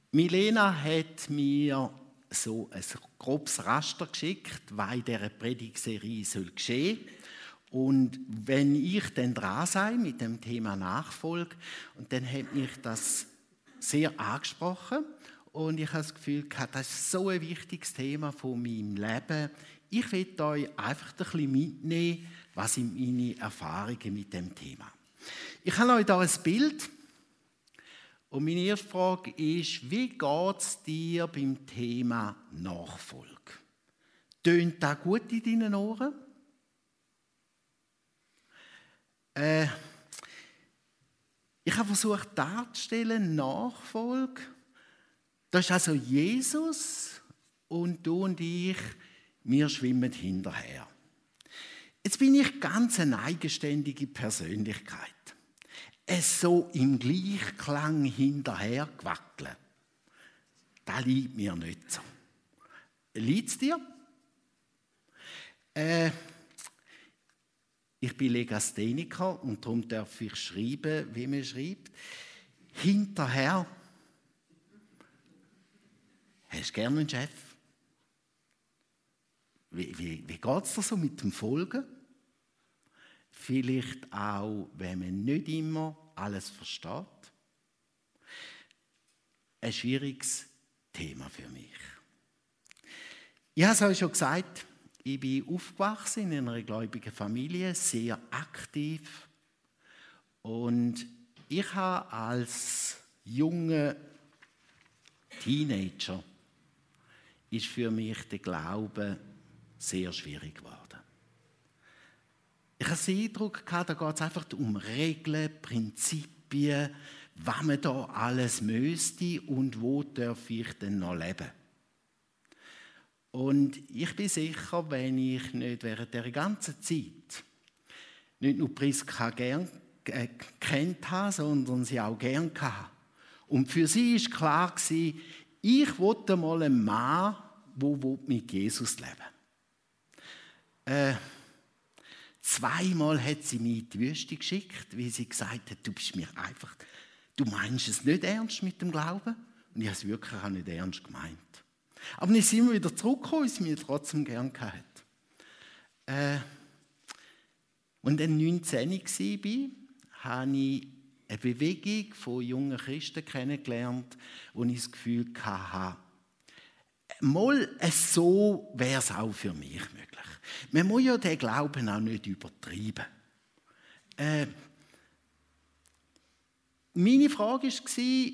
Milena hat mir so ein grobes Raster geschickt, was in dieser Predigtserie geschehen soll. Und wenn ich dann dran sei mit dem Thema Nachfolge, und dann hat mich das sehr angesprochen und ich habe das Gefühl, das ist so ein wichtiges Thema von meinem Leben. Ich will euch einfach ein bisschen mitnehmen, was sind meine Erfahrungen mit dem Thema. Ich habe euch hier ein Bild. Und meine erste Frage ist, wie geht es dir beim Thema Nachfolge? Tönt das gut in deinen Ohren? Ich habe versucht darzustellen, Nachfolge, das ist also Jesus und du und ich, wir schwimmen hinterher. Jetzt bin ich ganz eine eigenständige Persönlichkeit. Es so im Gleichklang hinterher gewackeln. Das liegt mir nicht so. Liegt es dir? Ich bin Legastheniker und darum darf ich schreiben, wie man schreibt. Hinterher. Hast du gerne einen Chef? Wie geht es dir so mit dem Folgen? Vielleicht auch, wenn man nicht immer alles versteht. Ein schwieriges Thema für mich. Ich habe es euch schon gesagt, ich bin aufgewachsen in einer gläubigen Familie, sehr aktiv. Und ich habe als junger Teenager ist für mich der Glaube sehr schwierig geworden. Ich hatte den Eindruck, da geht es einfach um Regeln, Prinzipien, was man da alles müsste und wo darf ich denn noch leben. Und ich bin sicher, wenn ich nicht während der ganzen Zeit nicht nur Priska gern gekannt habe, sondern sie auch gern hatte. Und für sie war klar, ich wollte mal einen Mann, der mit Jesus leben will. Zweimal hat sie mich in die Wüste geschickt, weil sie gesagt hat, du meinst es nicht ernst mit dem Glauben? Und ich habe es wirklich auch nicht ernst gemeint. Aber dann sind wir wieder zurückgekommen, weil sie mich trotzdem gern hatte. Und dann 19 war, habe ich eine Bewegung von jungen Christen kennengelernt, wo ich das Gefühl hatte, mal so wäre es auch für mich möglich. Man muss ja den Glauben auch nicht übertreiben. Meine Frage war,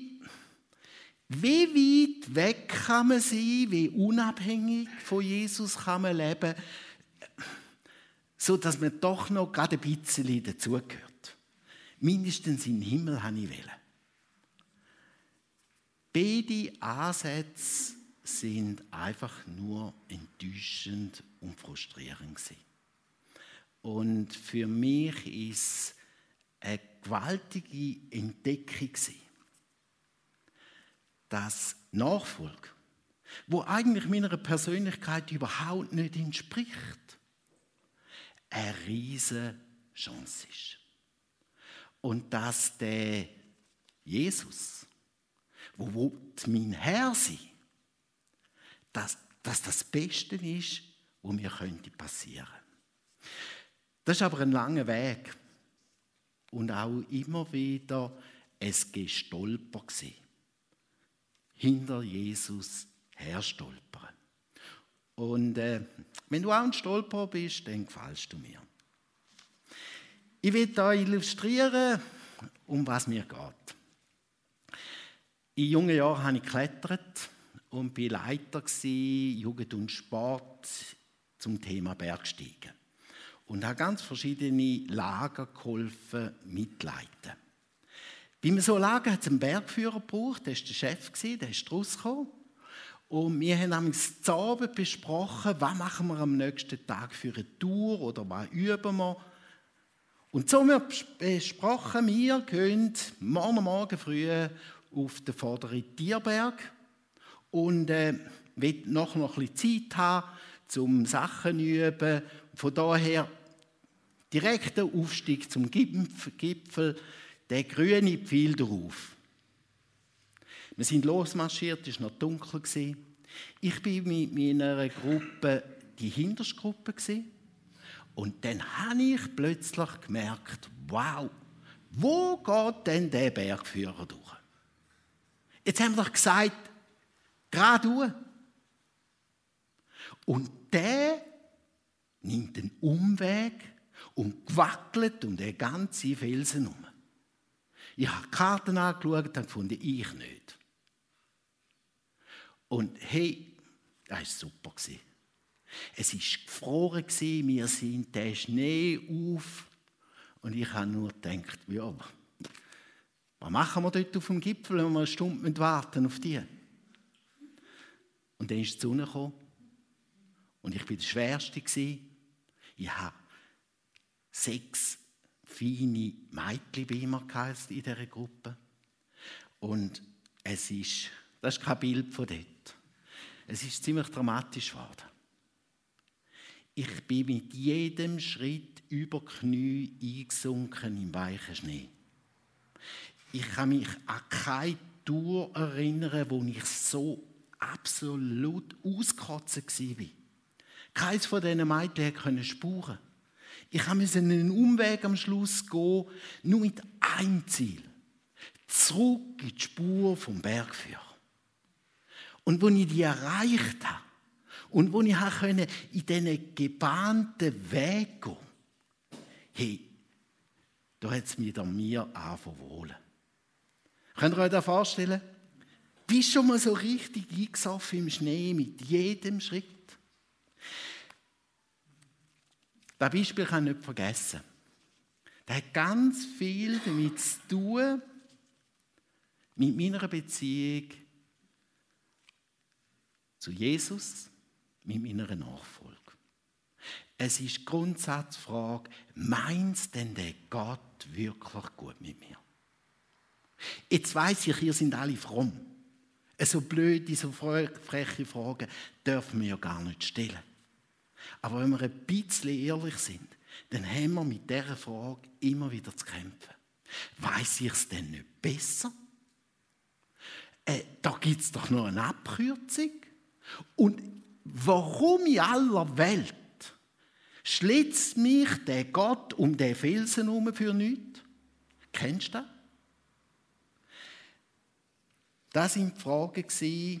wie weit weg kann man sein, wie unabhängig von Jesus kann man leben, sodass man doch noch gerade ein bisschen dazugehört. Mindestens in den Himmel wollte ich. Beide Ansätze sind einfach nur enttäuschend und frustrierend gewesen. Und für mich ist eine gewaltige Entdeckung gewesen, dass Nachfolge, wo eigentlich meiner Persönlichkeit überhaupt nicht entspricht, eine riesige Chance ist. Und dass der Jesus, wo mein Herr sein, dass das Beste ist, was mir passieren könnte. Das ist aber ein langer Weg und auch immer wieder ein Gestolper gewesen. Hinter Jesus herstolpern. Und wenn du auch ein Stolperer bist, dann gefällst du mir. Ich will hier illustrieren, um was mir geht. In jungen Jahren habe ich geklettert und war Leiter Jugend und Sport zum Thema Bergsteigen. Und habe ganz verschiedene Lager geholfen, mitleiten. Bei einem so Lager hat es einen Bergführer gebraucht, der war der Chef, der ist rausgekommen. Und wir haben am Abend besprochen, was machen wir am nächsten Tag für eine Tour oder was üben wir. Und so haben wir besprochen, wir gehen morgen früh auf den vorderen Tierberg und wollen noch ein bisschen Zeit haben, um Sachen zu üben. Von daher direkt der Aufstieg zum Gipfel, der grüne Pfeil drauf. Wir sind losmarschiert, es war noch dunkel. Ich war mit meiner Gruppe die hinterste Gruppe. Und dann habe ich plötzlich gemerkt, wow, wo geht denn der Bergführer durch? Jetzt haben wir doch gesagt, geradeaus. Und der nimmt einen Umweg und gewackelt um den ganzen Felsen herum. Ich habe die Karten angeschaut und gefunden, ich nicht. Und hey, das war super. Es war gefroren, wir sind den Schnee auf. Und ich habe nur gedacht, ja, was machen wir dort auf dem Gipfel, wenn wir eine Stunde warten auf die? Und dann ist die Sonne gekommen. Und ich war der Schwerste. Ich habe 6 feine Mädchen bei mir in dieser Gruppe. Und das ist kein Bild von dort. Es ist ziemlich dramatisch geworden. Ich bin mit jedem Schritt über die Knie eingesunken im weichen Schnee. Ich kann mich an keine Tour erinnern, wo ich so absolut ausgekotzt war. Keines von diesen Mädchen konnte spuren. Ich musste einen Umweg am Schluss gehen, nur mit einem Ziel. Zurück in die Spur vom Bergführer. Und als ich die erreicht habe, und als ich in diesen gebahnten Weg gehen konnte, hey, da hat es mich an mir angefangen. Könnt ihr euch das vorstellen? Bist du schon mal so richtig eingesoffen im Schnee mit jedem Schritt? Das Beispiel kann ich nicht vergessen. Das hat ganz viel damit zu tun, mit meiner Beziehung zu Jesus, mit meiner Nachfolge. Es ist die Grundsatzfrage, meint denn der Gott wirklich gut mit mir? Jetzt weiss ich, ihr seid alle fromm. So blöde, so freche Fragen dürfen wir ja gar nicht stellen. Aber wenn wir ein bisschen ehrlich sind, dann haben wir mit dieser Frage immer wieder zu kämpfen. Weiss ich es denn nicht besser? Da gibt es doch noch eine Abkürzung. Und warum in aller Welt schlitzt mich der Gott um den Felsen herum für nichts? Kennst du das? Das waren die Fragen, die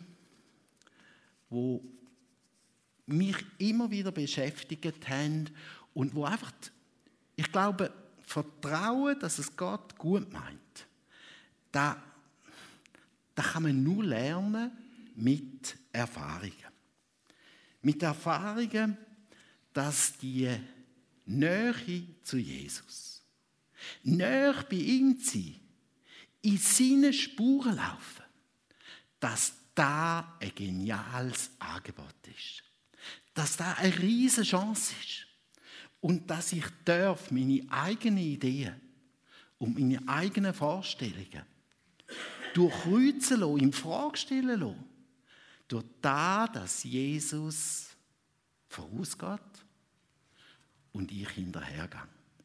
mich immer wieder beschäftigt haben und wo einfach, ich glaube, Vertrauen, dass es Gott gut meint, da kann man nur lernen mit Erfahrungen. Mit Erfahrungen, dass die Nähe zu Jesus, näher bei ihm zu sein, in seine Spuren laufen, dass da ein geniales Angebot ist. Dass da eine riesige Chance ist. Und dass ich meine eigenen Ideen und meine eigenen Vorstellungen durchkreuzen lassen, in Frage stellen lassen, durch das, dass Jesus vorausgeht und ich hinterhergehe.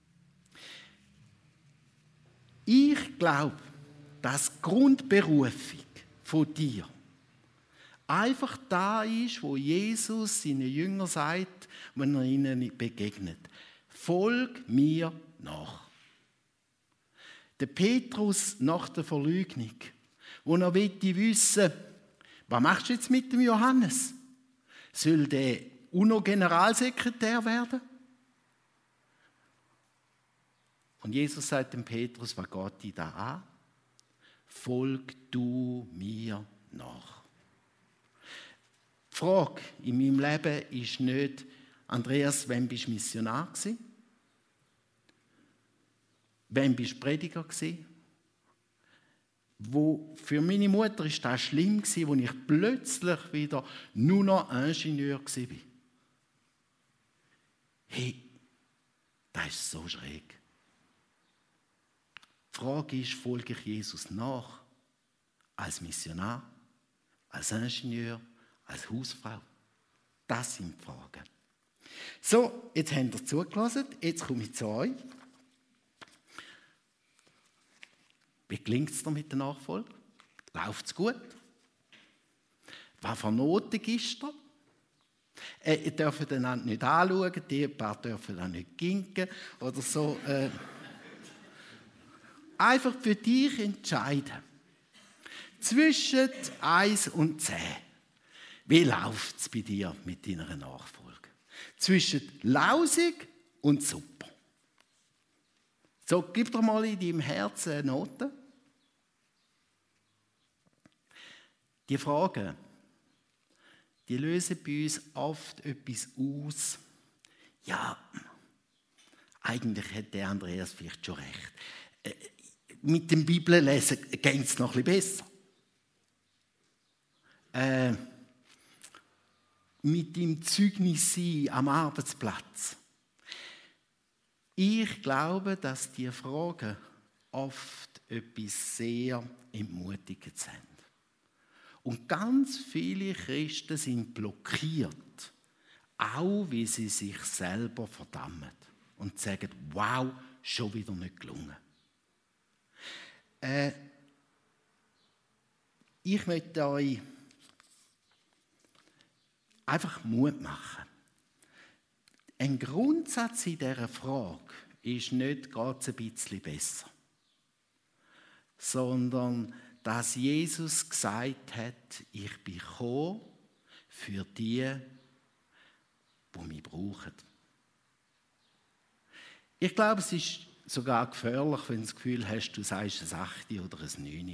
Ich glaube, dass die Grundberufung von dir einfach da ist, wo Jesus seinen Jüngern sagt, wenn er ihnen begegnet. Folg mir nach. Der Petrus nach der Verleugnung, wo er wissen will, was machst du jetzt mit dem Johannes? Soll der UNO-Generalsekretär werden? Und Jesus sagt dem Petrus, was geht dich da an? Folg du mir nach. Die Frage in meinem Leben ist nicht, Andreas, wann bist du Missionar gewesen? Wann bist du Prediger gewesen? Für meine Mutter war das schlimm, als ich plötzlich wieder nur noch Ingenieur war. Hey, das ist so schräg. Die Frage ist, folge ich Jesus nach? Als Missionar, als Ingenieur, als Hausfrau? Das sind die Fragen. So, jetzt habt ihr zugelassen, jetzt komme ich zu euch. Wie gelingt es dir mit der Nachfolge? Läuft es gut? Was für Noten ist da? Ihr dürft einander nicht anschauen, die paar dürfen auch nicht ginken oder so. Einfach für dich entscheiden. Zwischen 1 und 10. Wie läuft es bei dir mit deiner Nachfolge? Zwischen lausig und super. So, gib doch mal in deinem Herzen eine Note. Die Fragen, die lösen bei uns oft etwas aus. Ja, eigentlich hat der Andreas vielleicht schon recht. Mit dem Bibellesen geht es noch ein bisschen besser. Mit dem Zeugnis sein am Arbeitsplatz. Ich glaube, dass die Fragen oft etwas sehr entmutigend sind. Und ganz viele Christen sind blockiert, auch wie sie sich selber verdammen und sagen, wow, schon wieder nicht gelungen. Ich möchte euch einfach Mut machen. Ein Grundsatz in dieser Frage ist nicht gerade ein bisschen besser, sondern dass Jesus gesagt hat, ich bin gekommen für die mich brauchen. Ich glaube, es ist sogar gefährlich, wenn du das Gefühl hast, du sagst ein 8 oder ein 9.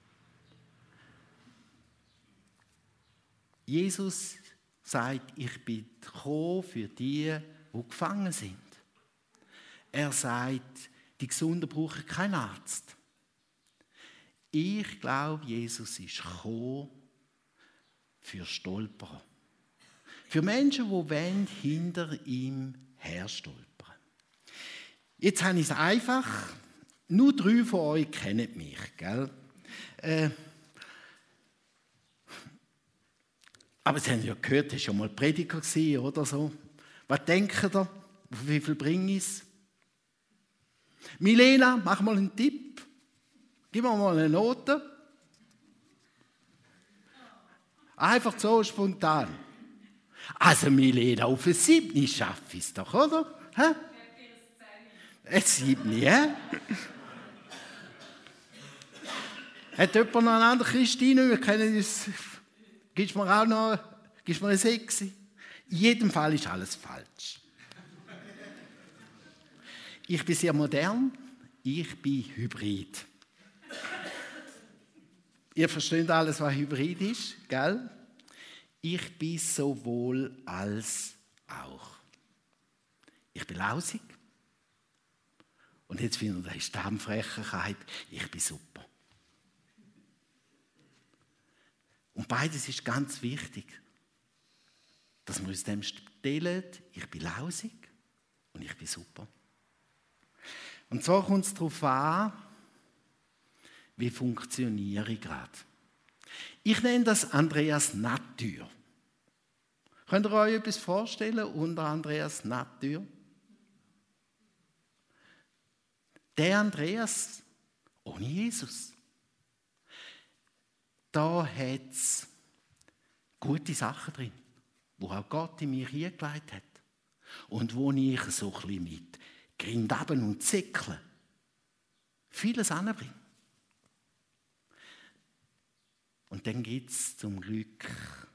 Jesus sagt, ich bin gekommen für die gefangen sind. Er sagt, die Gesunden brauchen keinen Arzt. Ich glaube, Jesus ist gekommen für Stolperer. Für Menschen, die hinter ihm herstolpern. Jetzt habe ich es einfach. Nur 3 von euch kennen mich, gell? Aber Sie haben ja gehört, das war schon mal Prediger oder so. Was denkt ihr? Auf wie viel bringe ich es? Milena, mach mal einen Tipp. Gib mir mal eine Note. Einfach so spontan. Also Milena, auf ein 7 schaffe ich es doch, oder? Hä? Ein 7, hä? Hat jemand noch eine andere Christine? Wir kennen uns. Gibst du mir auch noch eine 6? In jedem Fall ist alles falsch. Ich bin sehr modern, ich bin Hybrid. Ihr versteht alles, was Hybrid ist, gell? Ich bin sowohl als auch. Ich bin lausig. Und jetzt findet ihr, das ist Stammfrechheit. Ich bin super. Und beides ist ganz wichtig, dass wir uns dem stellen, ich bin lausig und ich bin super. Und so kommt es darauf an, wie funktioniere ich gerade. Ich nenne das Andreas Natur. Könnt ihr euch etwas vorstellen unter Andreas Natur? Der Andreas ohne Jesus. Da hat es gute Sachen drin, wo auch Gott in mich hingelegt hat. Und wo ich so ein bisschen mit Grindaben und Zickeln vieles anbringe. Und dann gibt es zum Glück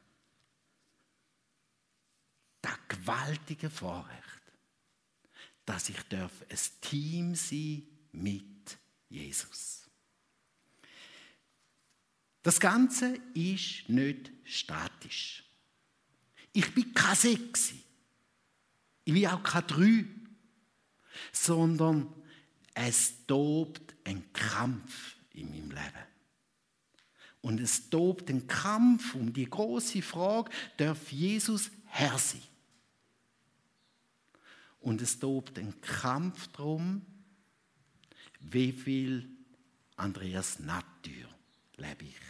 das gewaltige Vorrecht, dass ich ein Team sein mit Jesus. Das Ganze ist nicht statisch. Ich bin kein 6. Ich bin auch kein 3. Sondern es tobt ein Kampf in meinem Leben. Und es tobt ein Kampf um die große Frage, darf Jesus Herr sein? Und es tobt ein Kampf darum, wie viel Andreas Natur lebe ich.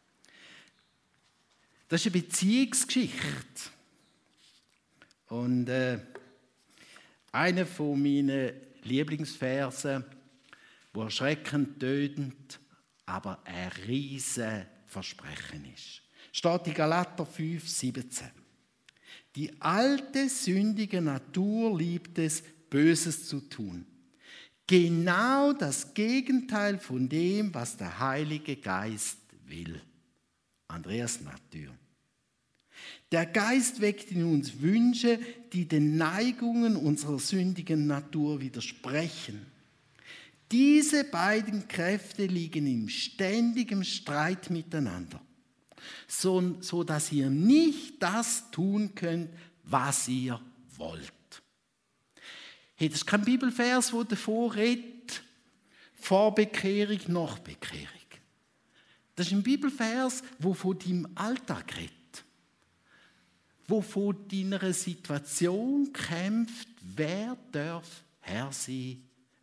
Das ist eine Beziehungsgeschichte. Und einer von meinen Lieblingsversen, der erschreckend tötend, aber ein riesen Versprechen ist. Steht in Galater 5,17. Die alte, sündige Natur liebt es, Böses zu tun. Genau das Gegenteil von dem, was der Heilige Geist will. Andreas Natur. Der Geist weckt in uns Wünsche, die den Neigungen unserer sündigen Natur widersprechen. Diese beiden Kräfte liegen im ständigen Streit miteinander, so dass ihr nicht das tun könnt, was ihr wollt. Hey, das ist kein Bibelvers, der davor redet, vor Bekehrung, nach Bekehrung. Das ist ein Bibelvers, der von deinem Alltag redet, wo von deiner Situation kämpft, wer darf Herr sein,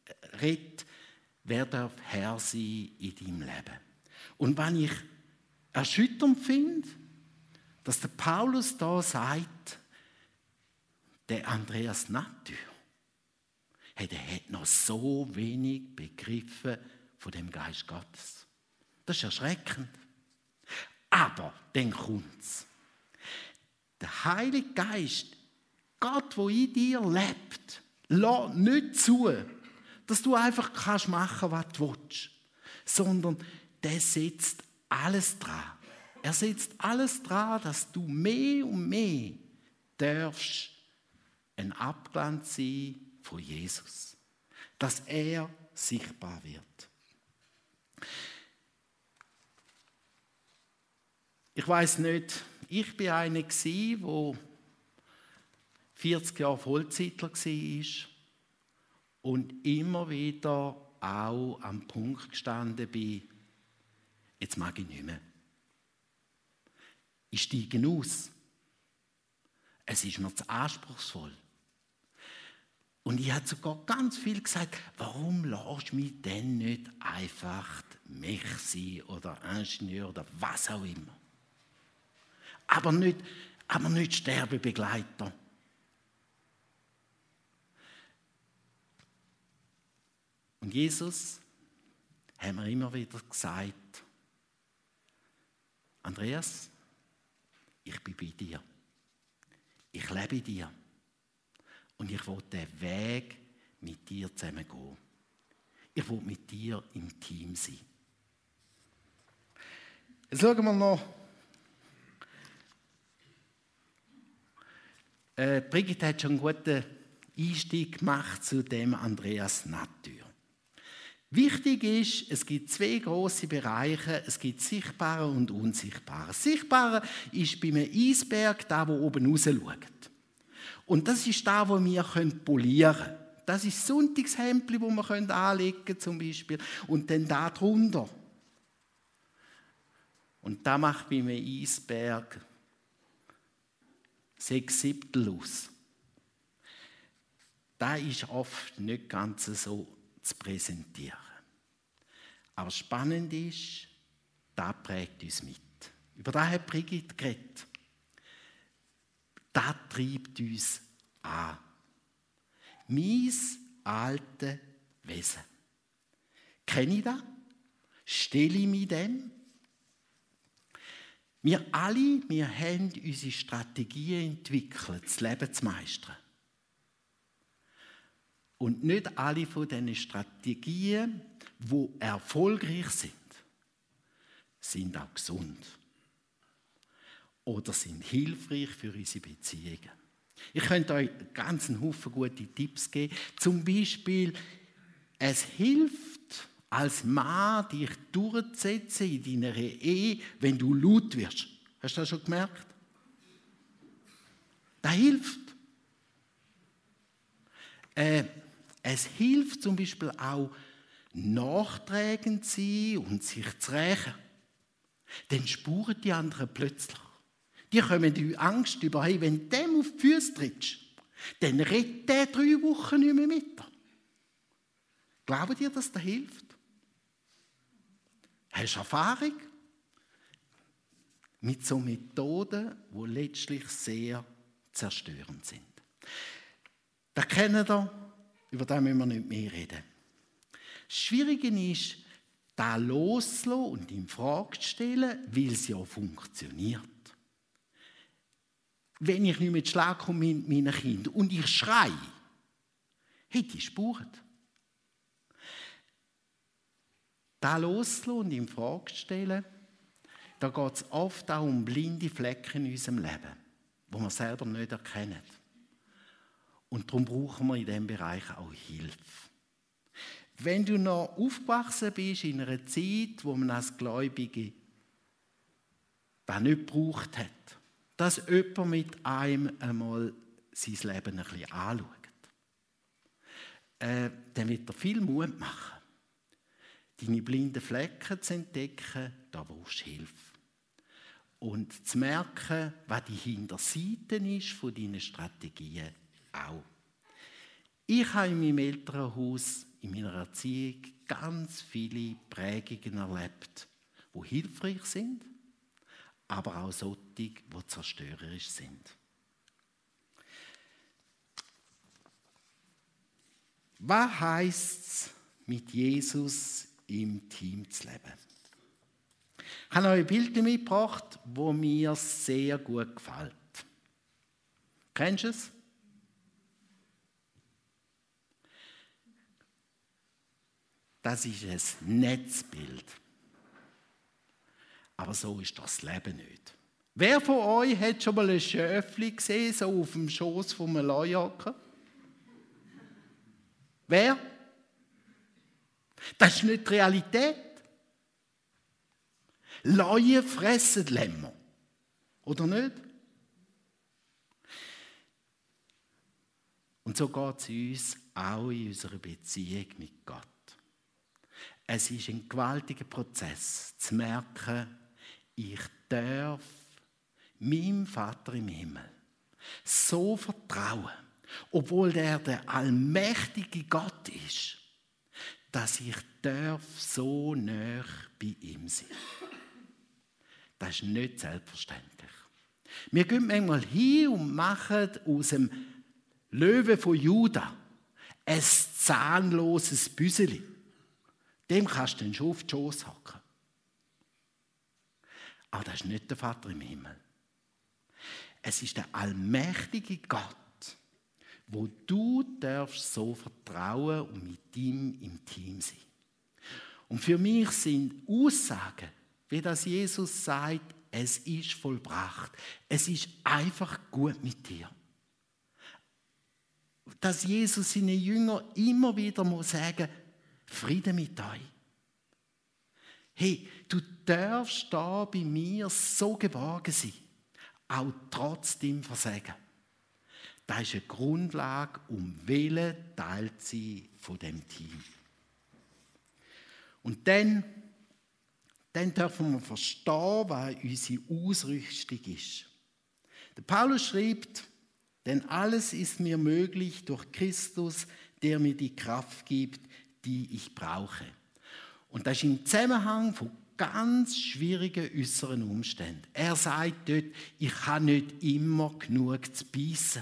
wer darf Herr sein in deinem Leben. Und wenn ich erschütternd finde, dass der Paulus da sagt, der Andreas Natur, hey, der hat noch so wenig begriffen von dem Geist Gottes. Das ist erschreckend. Aber dann kommt's. Der Heilige Geist, Gott, der in dir lebt, lässt nicht zu, dass du einfach kannst machen, was du willst, sondern der setzt alles dran. Er setzt alles dran, dass du mehr und mehr darfst ein Abglanz sein von Jesus. Dass er sichtbar wird. Ich weiss nicht, ich war einer, der 40 Jahre Vollzeitler war und immer wieder auch am Punkt gestanden bin, jetzt mag ich nicht mehr. Ich steige aus. Es ist mir zu anspruchsvoll. Und ich habe sogar ganz viel gesagt, warum lässt du mich denn nicht einfach Mech sein oder Ingenieur oder was auch immer. Aber nicht Sterbebegleiter. Und Jesus hat mir immer wieder gesagt, Andreas, ich bin bei dir. Ich lebe in dir. Und ich will den Weg mit dir zusammen gehen. Ich will mit dir im Team sein. Jetzt schauen wir noch. Brigitte hat schon einen guten Einstieg gemacht zu dem Andreas Natur. Wichtig ist, es gibt zwei grosse Bereiche. Es gibt Sichtbare und Unsichtbare. Sichtbare ist bei einem Eisberg da, wo oben raus schaut. Und das ist da, wo wir polieren können. Das ist das Sonntagshemdli, das wir anlegen können, zum Beispiel. Und dann da drunter. Und da macht bei einem Eisberg 6/7 aus. Das ist oft nicht ganz so zu präsentieren. Aber spannend ist, das prägt uns mit. Über das hat Brigitte geredet. Das treibt uns an. Mein altes Wesen. Kenne ich das? Stelle ich mich dem? Wir alle, wir haben unsere Strategien entwickelt, das Leben zu meistern. Und nicht alle von diesen Strategien, die erfolgreich sind auch gesund. Oder sind hilfreich für unsere Beziehungen. Ich könnte euch einen ganzen Haufen gute Tipps geben. Zum Beispiel, es hilft als Mann, dich durchzusetzen in deiner Ehe, wenn du laut wirst. Hast du das schon gemerkt? Das hilft. Es hilft zum Beispiel auch, nachträgend zu sein und sich zu rächen. Dann spuren die anderen plötzlich. Die kommen die Angst über, hey, wenn du dem auf die Füße trittst, dann redet der 3 Wochen nicht mehr mit dir. Glaubt ihr, dass das hilft? Hast du Erfahrung mit so Methoden, die letztlich sehr zerstörend sind? Das kennt ihr, über das müssen wir nicht mehr reden. Das Schwierige ist, da loszulassen und in Frage zu stellen, weil es ja funktioniert. Wenn ich nicht mehr Schlag komme mit meinen Kindern und ich schreie, hätte ich Spuren. Da loszulassen und in Frage zu stellen, da geht es oft auch um blinde Flecken in unserem Leben, die wir selber nicht erkennen. Und darum brauchen wir in diesem Bereich auch Hilfe. Wenn du noch aufgewachsen bist in einer Zeit, wo man als Gläubige das nicht gebraucht hat, dass jemand mit einem einmal sein Leben ein bisschen anschaut, dann wird er viel Mut machen, deine blinden Flecken zu entdecken, da brauchst du Hilfe. Und zu merken, was die Hinterseite ist von deinen Strategien auch. Ich habe in meinem Elternhaus, in meiner Erziehung, ganz viele Prägungen erlebt, die hilfreich sind, aber auch solche, die zerstörerisch sind. Was heisst es, mit Jesus im Team zu leben? Ich habe euch ein Bild mitgebracht, das mir sehr gut gefällt. Kennst du es? Das ist ein Netzbild. Aber so ist das Leben nicht. Wer von euch hat schon mal ein Schöfli gesehen, so auf dem Schoß von einem Leujacker? Wer? Das ist nicht die Realität. Leue fressen Lämmer. Oder nicht? Und so geht es uns auch in unserer Beziehung mit Gott. Es ist ein gewaltiger Prozess, zu merken, ich darf meinem Vater im Himmel so vertrauen, obwohl der allmächtige Gott ist, dass ich darf so nah bei ihm sein. Das ist nicht selbstverständlich. Wir gehen manchmal hin und machen aus dem Löwe von Juda ein zahnloses Büseli. Dem kannst du dann schon auf die Schoss hacken. Aber das ist nicht der Vater im Himmel. Es ist der allmächtige Gott, wo du darfst so vertrauen und mit ihm im Team sein. Und für mich sind Aussagen, wie das Jesus sagt, es ist vollbracht. Es ist einfach gut mit dir. Dass Jesus seinen Jüngern immer wieder sagen muss, Frieden mit euch. Hey, du darfst da bei mir so geborgen sein, auch trotz deinem Versagen. Das ist eine Grundlage, um Willen Teil zu sein von dem Team. Und dann dürfen wir verstehen, was unsere Ausrüstung ist. Der Paulus schreibt, denn alles ist mir möglich durch Christus, der mir die Kraft gibt, die ich brauche. Und das ist im Zusammenhang von ganz schwierigen äußeren Umständen. Er sagt dort, ich habe nicht immer genug zu beißen.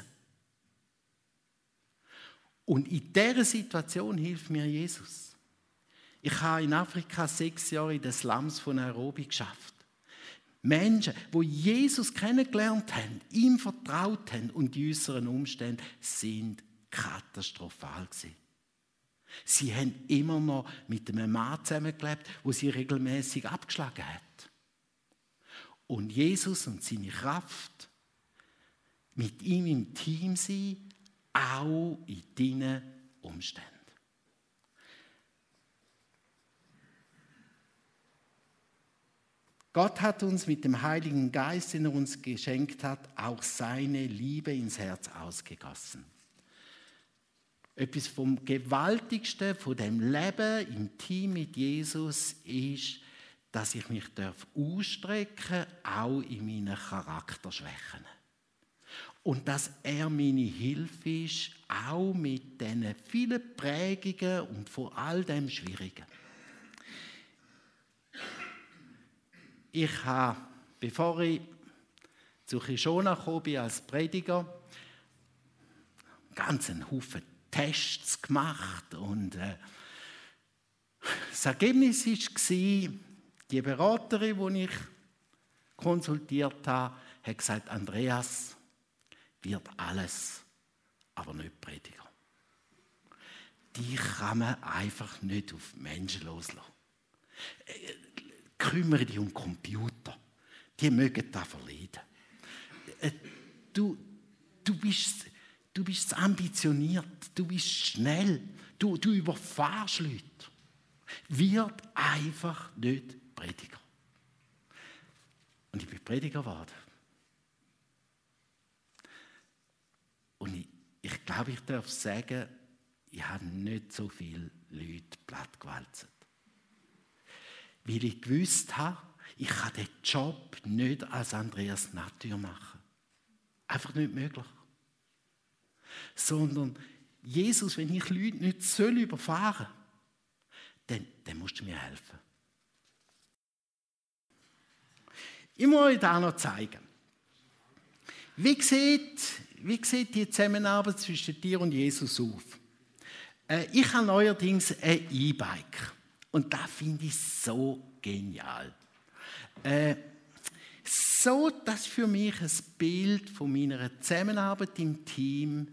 Und in dieser Situation hilft mir Jesus. Ich habe in Afrika 6 Jahre in den Slums von Nairobi geschafft. Menschen, die Jesus kennengelernt haben, ihm vertraut haben und die äußeren Umstände sind katastrophal gewesen. Sie haben immer noch mit einem Mann zusammengelebt, wo sie regelmäßig abgeschlagen hat. Und Jesus und seine Kraft, mit ihm im Team sein, auch in deinen Umständen. Gott hat uns mit dem Heiligen Geist, den er uns geschenkt hat, auch seine Liebe ins Herz ausgegossen. Etwas vom Gewaltigsten von dem Leben im Team mit Jesus ist, dass ich mich ausstrecken darf, auch in meinen Charakterschwächen. Und dass er meine Hilfe ist, auch mit diesen vielen Prägungen und vor all dem Schwierigen. Ich habe, bevor ich zu Kishona gekommen bin als Prediger, einen ganzen Haufen Tests gemacht und Das Ergebnis war, die Beraterin, die ich konsultiert habe, hat gesagt, Andreas wird alles, aber nicht Prediger. Die kann man einfach nicht auf Menschen loslassen. Kümmere dich um Computer. Die mögen das verleiden. Du bist ambitioniert, du bist schnell, du überfahrst Leute. Wird einfach nicht Prediger. Und ich bin Prediger geworden. Und ich glaube, ich darf sagen, ich habe nicht so viele Leute plattgewalzt. Weil ich gewusst habe, ich kann den Job nicht als Andreas Nattür machen. Einfach nicht möglich. Sondern, Jesus, wenn ich Leute nicht überfahren soll, dann musst du mir helfen. Ich muss euch das noch zeigen. Wie sieht die Zusammenarbeit zwischen dir und Jesus auf? Ich habe neuerdings ein E-Bike. Und das finde ich so genial. So, das für mich ein Bild von meiner Zusammenarbeit im Team.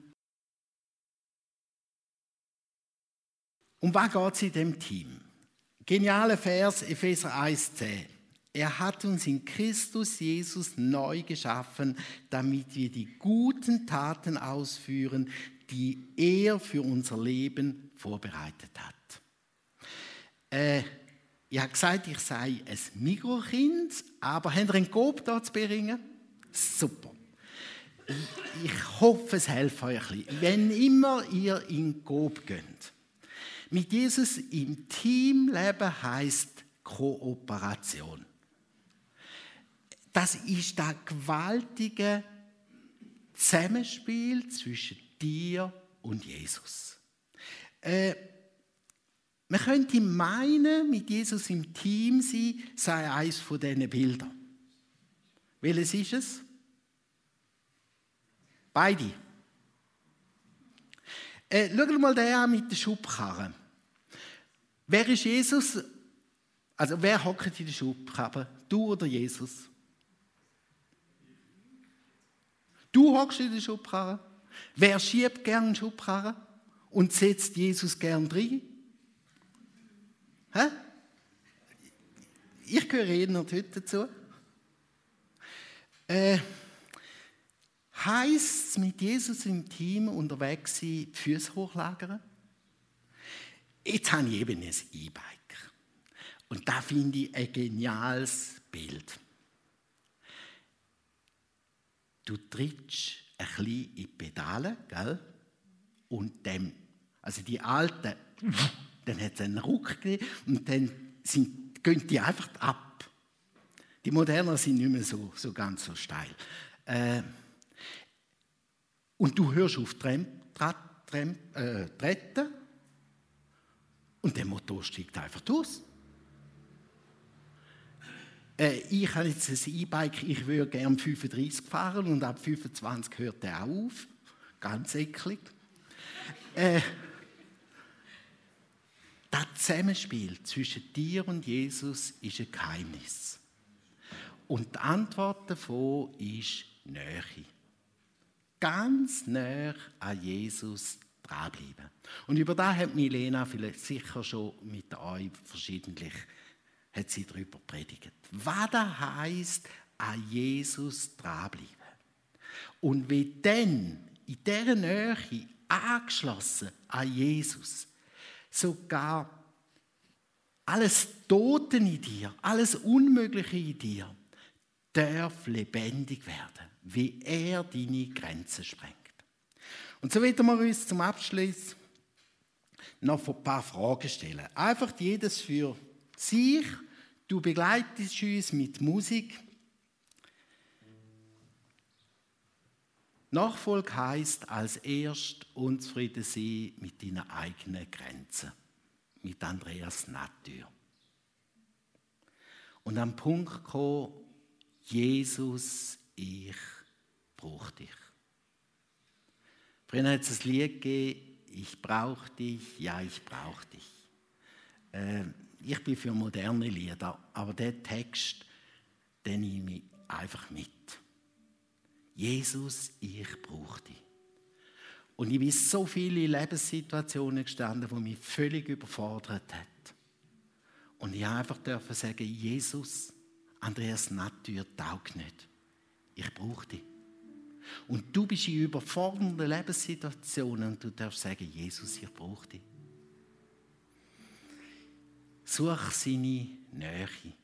Um was geht es in diesem Team? Genialer Vers, Epheser 1,10. Er hat uns in Christus Jesus neu geschaffen, damit wir die guten Taten ausführen, die er für unser Leben vorbereitet hat. Ich habe gesagt, ich sei ein Mikrokind, aber habt ihr einen Coop hier zu Beringen? Super. Ich hoffe, es hilft euch ein bisschen. Wenn immer ihr in den Coop geht. Mit Jesus im Team leben heisst Kooperation. Das ist das gewaltige Zusammenspiel zwischen dir und Jesus. Man könnte meinen, mit Jesus im Team sein, sei eines von diesen Bildern. Welches ist es? Beide. Schau mal den an mit der Schubkarre. Wer ist Jesus? Also wer hockt in der Schubkarre? Du oder Jesus? Du hockst in der Schubkarre. Wer schiebt gern eine Schubkarre und setzt Jesus gern drin? Hä? Ich gehöre eher heute dazu. Heisst es, mit Jesus im Team unterwegs sein, die Füße hochlagern? Jetzt habe ich eben ein E-Bike. Und da finde ich ein geniales Bild. Du trittst ein bisschen in die Pedale, gell? Und dann, also die alten, dann hat es einen Ruck gegeben und dann gehen die einfach ab. Die modernen sind nicht mehr so ganz so steil. Und du hörst auf Treten und der Motor steigt einfach aus. Ich habe jetzt ein E-Bike, ich würde gerne 35 fahren und ab 25 hört er auch auf. Ganz eklig. Das Zusammenspiel zwischen dir und Jesus ist ein Geheimnis. Und die Antwort davon ist Nähe. Ganz nah an Jesus dranbleiben. Und über das hat Milena vielleicht sicher schon mit euch verschiedentlich hat sie darüber predigt. Was das heisst, an Jesus dranbleiben. Und wie dann in dieser Nähe angeschlossen an Jesus sogar alles Tote in dir, alles Unmögliche in dir darf lebendig werden, wie er deine Grenzen sprengt. Und so werden wir uns zum Abschluss noch ein paar Fragen stellen. Einfach jedes für sich. Du begleitest uns mit Musik. Nachfolge heisst als erst unzufrieden sein mit deinen eigenen Grenzen. Mit Andreas Nattür. Und am Punkt kommen, Jesus, ich brauche dich. Vorhin hat es ein Lied gegeben, ich brauche dich, ja, ich brauche dich. Ich bin für moderne Lieder, aber der Text, den nehme ich einfach mit. Jesus, ich brauche dich. Und ich bin so viele Lebenssituationen gestanden, die mich völlig überfordert hat. Und ich durfte einfach sagen, Jesus, Andreas Nattür taugt nicht. Ich brauche dich. Und du bist in überfordernden Lebenssituationen und du darfst sagen, Jesus, ich brauche dich. Such seine Nähe.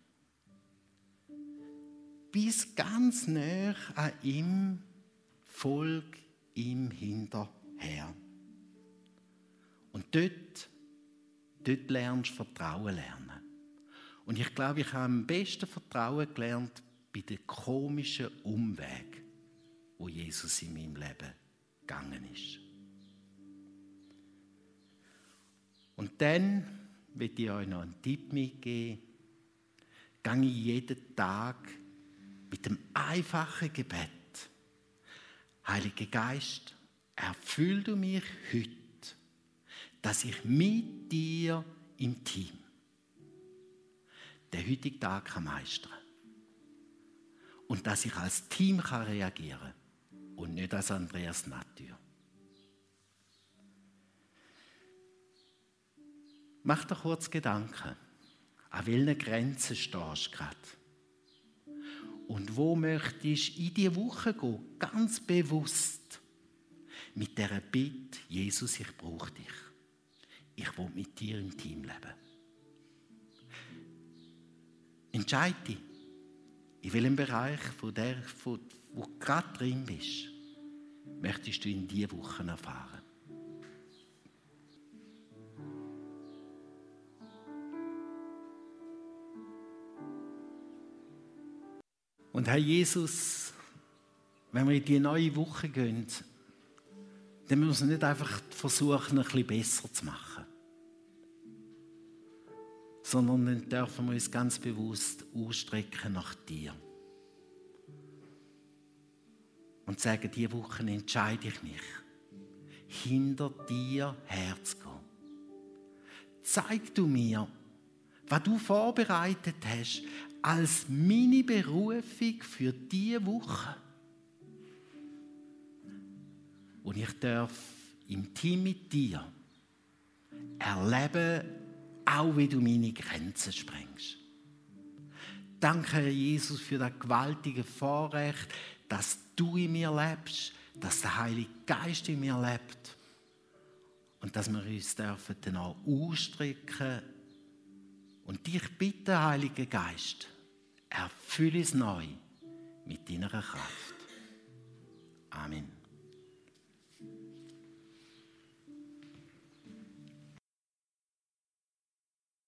Bis ganz nah an ihm, folg ihm hinterher. Und dort lernst du Vertrauen lernen. Und ich glaube, ich habe am besten Vertrauen gelernt bei den komischen Umwegen, wo Jesus in meinem Leben gegangen ist. Und dann will ich euch noch einen Tipp mitgeben. Gehe ich jeden Tag mit dem einfachen Gebet. Heiliger Geist, erfüll du mich heute, dass ich mit dir im Team den heutigen Tag meistern kann. Und dass ich als Team reagieren kann und nicht als Andreas Nattür. Mach dir kurz Gedanken, an welchen Grenzen stehst du gerade? Und wo möchtest du in diese Woche gehen, ganz bewusst, mit dieser Bitte, Jesus, ich brauche dich. Ich will mit dir im Team leben. Entscheide dich, in welchem Bereich, wo du gerade drin bist, möchtest du in diese Woche erfahren. Und Herr Jesus, wenn wir in die neue Woche gehen, dann müssen wir nicht einfach versuchen, ein bisschen besser zu machen, sondern dann dürfen wir uns ganz bewusst ausstrecken nach dir. Und sagen, diese Woche entscheide ich mich, hinter dir herzugehen. Zeig du mir, was du vorbereitet hast, als meine Berufung für diese Woche. Und ich darf im Team mit dir erleben, auch wie du meine Grenzen sprengst. Danke, Herr Jesus, für das gewaltige Vorrecht, dass du in mir lebst, dass der Heilige Geist in mir lebt und dass wir uns dürfen dann auch ausstrecken und dich bitten, Heiliger Geist, erfülle es neu mit deiner Kraft.